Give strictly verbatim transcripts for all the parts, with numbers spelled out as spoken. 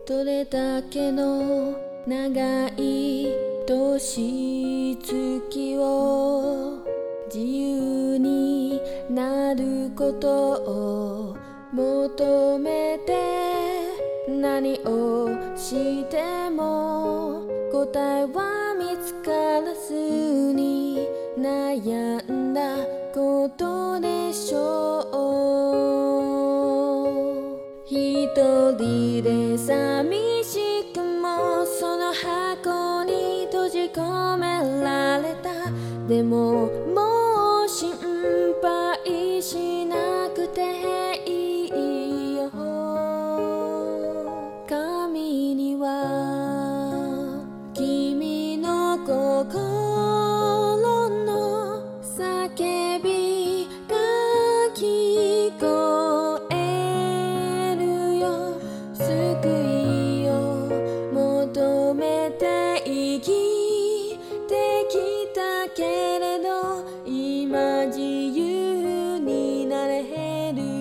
どれだけの長い年月を自由になることを求めて何をしても答えは見つからずに悩んだことでしょう。一人で寂しくもその箱に閉じ込められた。でももう心配しなくていいよ。髪には君の心の叫びが聞こえるよ。救いを求めて生きてきたけれど今自由になれる。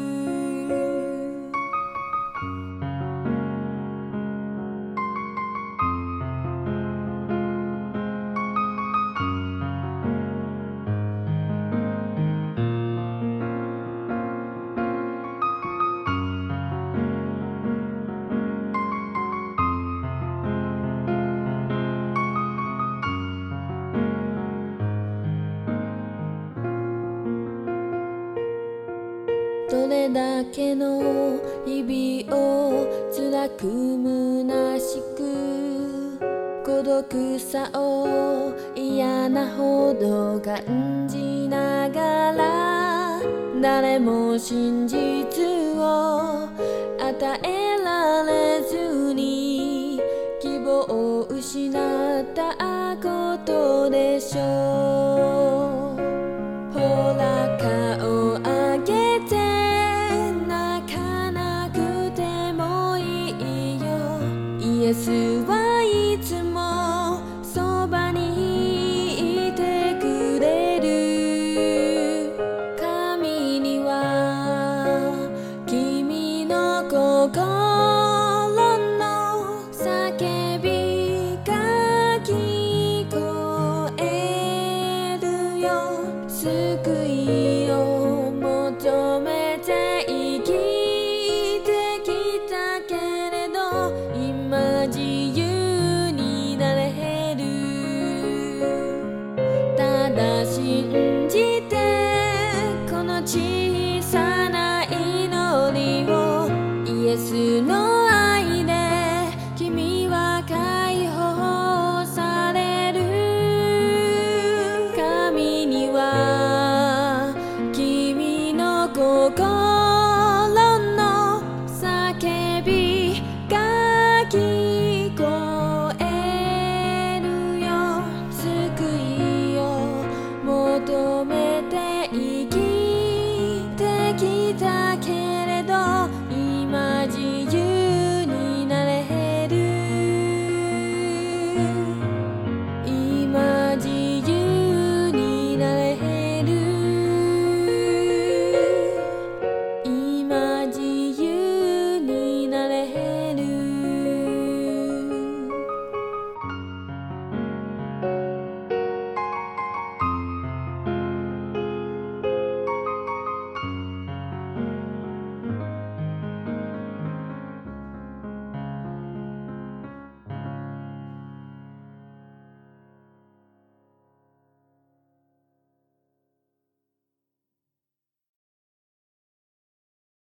どれだけの日々を辛く虚しく孤独さを嫌なほど感じながら誰も真実を与えられずに希望を失ったことでしょう。ほら顔上げて泣かなくてもいいよ。イエスは